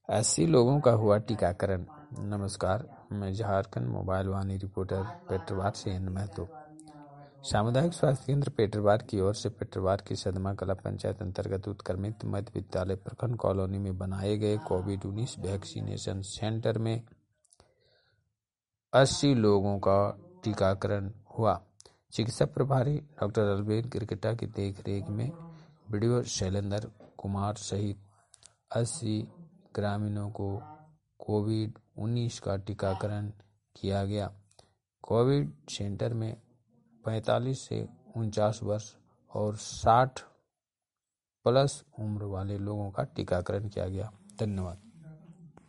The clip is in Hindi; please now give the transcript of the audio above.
80 लोगों का हुआ टीकाकरण। नमस्कार, मैं झारखंड मोबाइल वाणी रिपोर्टर पेटरवार से एन महतो। सामुदायिक स्वास्थ्य केंद्र पेटरवार की ओर से पेटरवार की सदमा कला पंचायत अंतर्गत उत्क्रमित मध्य विद्यालय प्रखंड कॉलोनी में बनाए गए कोविड-19 वैक्सीनेशन सेंटर में 80 लोगों का टीकाकरण हुआ। चिकित्सा प्रभारी डॉक्टर अलबेल गिरगिट्टा की देखरेख में बीडीओ शैलेंद्र कुमार सहित 80 ग्रामीणों को कोविड-19 का टीकाकरण किया गया। कोविड सेंटर में 45 से 49 वर्ष और 60 प्लस उम्र वाले लोगों का टीकाकरण किया गया। धन्यवाद।